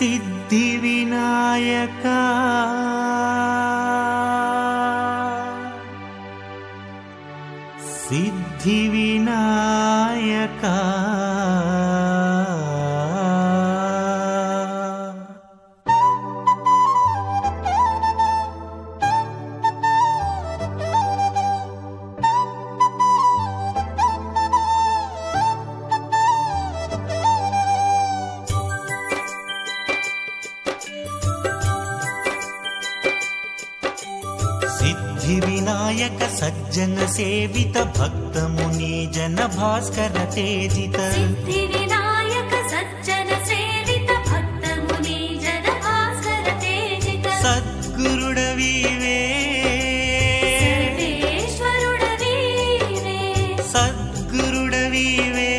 సిద్ధి వినాయక సిద్ధి వినాయక సిద్ధి వినాయక సజ్జన సేవిత భక్త ముని జన భాస్కర తేజిత సిద్ధి వినాయక సజ్జన సేవిత భక్త ముని జన భాస్కర తేజిత సద్గురుడవీవే సర్వేశ్వరుడవీవే సద్గురుడవీవే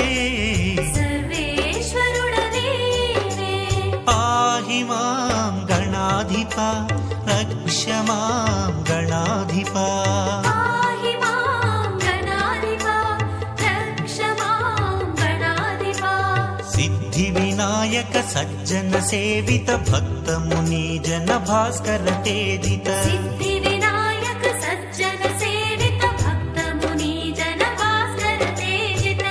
సర్వేశ్వరుడవీవే పాహి మాం గణాధిప రక్ష మాం గణాధిప పాహి మాం గణాధిప రక్ష మాం గణాధిప సిద్ధి వినాయక సజ్జన సేవిత భక్త ముని జన భాస్కర తేజిత సిద్ధి వినాయక సజ్జన సేవిత భక్త ముని జన భాస్కర తేజిత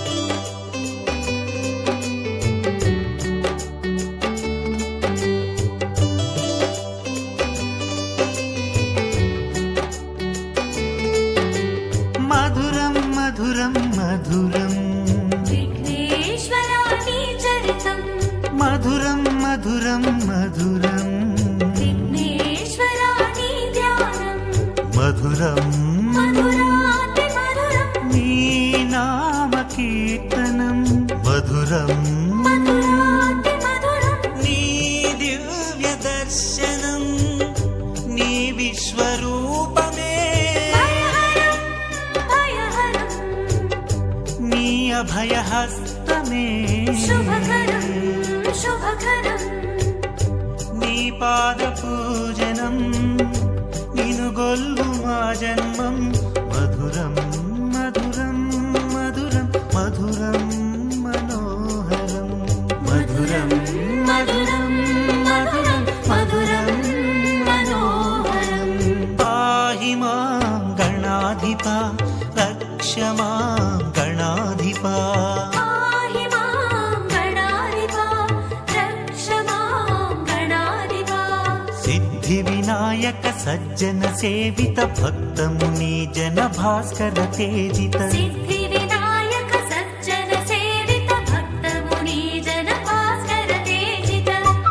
మధురం మధురం మధురం విఘ్నేశ్వరాని చరితం మధురం మధురం మధురం విఘ్నేశ్వరాని ధ్యానం మధురం మధురాతి మధురం నీ నామ కీర్తనం మధురం మధురాతి మధురం నీ దివ్య దర్శనం నీ విశ్వరూపమే భయహరం భయహరం నీ అభయహస్తమే శుభకరం శుభకరం నీ పాద పూజనం నిను గొల్లు మా జన్మం మధురం మధురం మధురం మధురం మనోహరం మధురం మధురం మధురం మధురం మనోహరం పాహి మాం గణాధిప రక్ష మాం గణాధిప పాహి మాం గణాధిప రక్ష మాం గణాధిప సిద్ధి వినాయక సజ్జన సేవిత భక్త ముని జన భాస్కర తేజిత సిద్ధి వినాయక సజ్జన సేవిత భక్త ముని జన భాస్కర తేజిత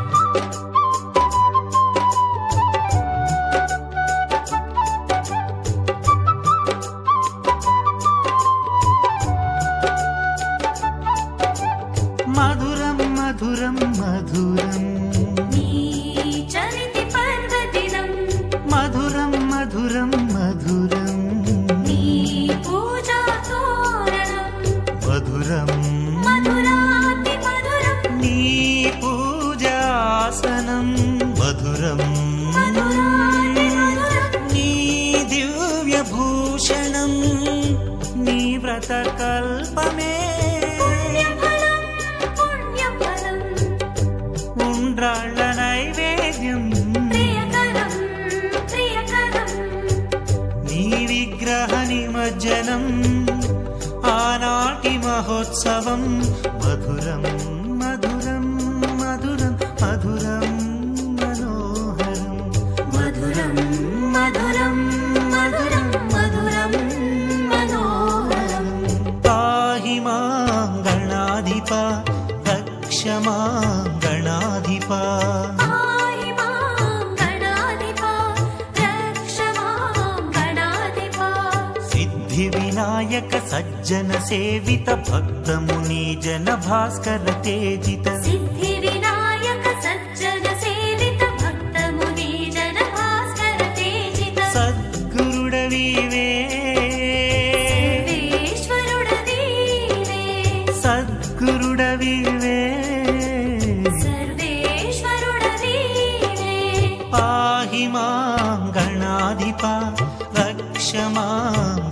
మధురం మధురం మధురం నీ చరితి పర్వదినం మధురం మధురం మధురం నీ పూజా తోరణం మధురం మధురాతి మధురం నీ పూజాసనం మధురం మధురాతి మధురం నీ దివ్య భూషణం నీ వ్రత కల్పమే పుణ్యఫలం పుణ్యఫలం ఉండ్రాళ్ళ నైవేద్యం ప్రియకరం ప్రియకరం నీ విగ్రహ నిమజ్జనం ఆనాటి మహోత్సవం మధురం మధురం మధురం మధురం మనోహరం మధురం మధురం మధురం మధురం మనోహరం పాహి మాం గణాధిప రక్ష మాం గణాధిప పాహి మాం గణాధిప రక్ష మాం గణాధిప సిద్ధి వినాయక సజ్జన సేవిత భక్త ముని జన భాస్కర తేజిత సిద్ధి వినాయక సజ్జన సేవిత భక్త ముని జన భాస్కర తేజిత సద్గురుడవీవే సర్వేశ్వరుడవీవే సద్గురుడవీవే సర్వేశ్వరుడవీవే పాహి మాం గణాధిప రక్ష మాం